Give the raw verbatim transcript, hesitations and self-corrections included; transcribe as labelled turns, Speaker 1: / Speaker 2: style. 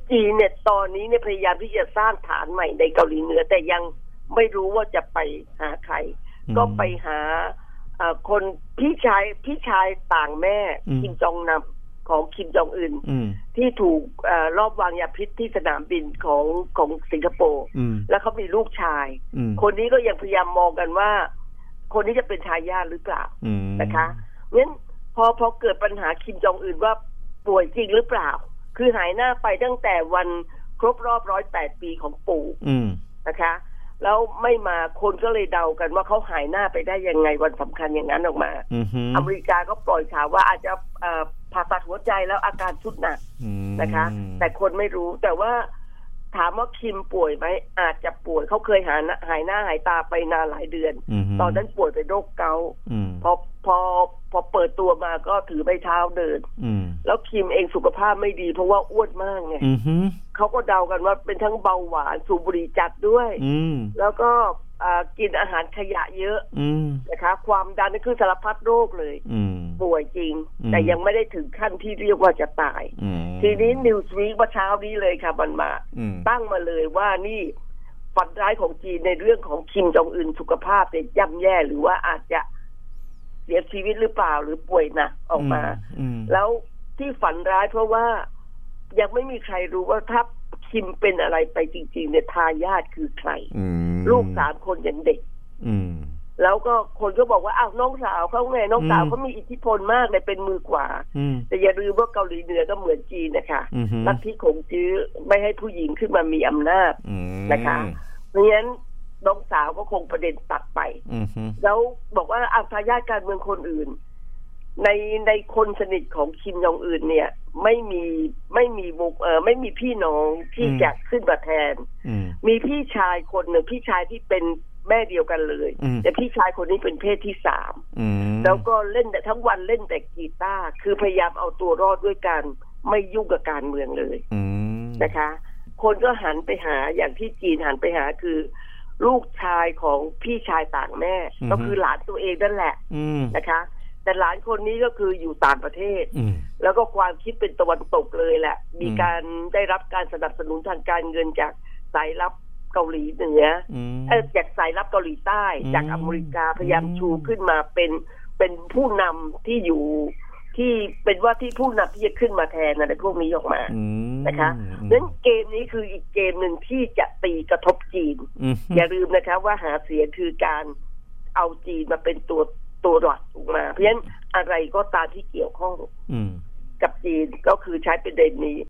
Speaker 1: จีนเนี่ยตอนนี้เนี่ยพยายามที่จะสร้างฐานใหม่ในเกาหลีเหนือแต่ยังไม่รู้ว่าจะไปหาใครก็ไปหาคนพี่ชายพี่ชายต่างแม่คิมจองนำของคิมจองอึนที่ถูกรอบวางยาพิษที่สนามบินของของสิงคโปร์แล้วเขามีลูกชายคนนี้ก็ยังพยายามมองกันว่าคนนี้จะเป็นทายาทหรือเปล่านะคะงั้นพอพอเกิดปัญหาคิมจองอึนว่าป่วยจริงหรือเปล่าคือหายหน้าไปตั้งแต่วันครบรอบร้อยแปดปีของปู่นะคะแล้วไม่มาคนก็เลยเดากันว่าเขาหายหน้าไปได้ยังไงวันสำคัญอย่างนั้นออกมาอเมริกาก็ปล่อยข่าวว่าอาจจะผ่าตัดหัวใจแล้วอาการสุดหนักนะคะแต่คนไม่รู้แต่ว่าถามว่าคิมป่วยไหมอาจจะป่วยเขาเคยหายหายหน้าหายตาไปนานหลายเดือนตอนนั้นป่วยเป็นโรคเกาต์พอพอพอเปิดตัวมาก็ถือไม้เท้าเดินแล้วคิมเองสุขภาพไม่ดีเพราะว่าอ้วนมากไงเขาก็เดากันว่าเป็นทั้งเบาหวานสูบบุหรี่จัดด้วยแล้วก็กินอาหารขยะเยอะนะคะความดันนี่คือสารพัดโรคเลยป่วยจริงแต่ยังไม่ได้ถึงขั้นที่เรียกว่าจะตายทีนี้นิวส์วีคเมื่อเช้านี้เลยค่ะมันมาตั้งมาเลยว่านี่ฝันร้ายของจีนในเรื่องของคิมจองอึนสุขภาพเนี่ยย่ำแย่หรือว่าอาจจะเสียชีวิตหรือเปล่าหรือป่วยหนักออกมาแล้วที่ฝันร้ายเพราะว่ายังไม่มีใครรู้ว่าถ้าคิมเป็นอะไรไปจริงๆเนี่ยทายาทคือใครลูกสามคนยังเด็กแล้วก็คนก็บอกว่าอ้าวน้องสาวเขาไงน้องสาวเขามีอิทธิพลมากเลยเป็นมือกว่าแต่อย่าลืมว่าเกาหลีเหนือก็เหมือนจีนนะคะลัทธิขงจื้อไม่ให้ผู้หญิงขึ้นมามีอำนาจนะคะเพราะฉะนั้นน้องสาวก็คงประเด็นตัดไปแล้วบอกว่าอาทายาทการเมืองคนอื่นในในคนสนิทของคิมยองอึนเนี่ยไม่มีไม่มีบุกเออไม่มีพี่น้องที่จะขึ้นมาแทนมีพี่ชายคนหนึ่งพี่ชายที่เป็นแม่เดียวกันเลยแต่พี่ชายคนนี้เป็นเพศที่สามแล้วก็เล่นแต่ทั้งวันเล่นแต่กีตาร์คือพยายามเอาตัวรอดด้วยการไม่ยุ่งกับการเมืองเลยนะคะคนก็หันไปหาอย่างที่จีนหันไปหาคือลูกชายของพี่ชายต่างแม่ก็คือหลานตัวเองนั่นแหละนะคะแต่หลานคนนี้ก็คืออยู่ต่างประเทศแล้วก็ความคิดเป็นตะวันตกเลยแหละมีการได้รับการสนับสนุนทางการเงินจากสายลับเกาหลีเหนือเออจากสายลับเกาหลีใต้จากอเมริกาพยายามชูขึ้นมาเป็นเป็นผู้นำที่อยู่ที่เป็นว่าที่ผู้นำที่จะขึ้นมาแทนอะไรพวกนี้ออกมานะคะดังนั้นเกมนี้คืออีกเกมหนึ่งที่จะตีกระทบจีนอย่าลืมนะคะว่าหาเสียงคือการเอาจีนมาเป็นตัวตัวหลักออกมาเพราะฉะนั้นอะไรก็ตามที่เกี่ยวข้องกับจีนก็คือใช้ประเด็นนี้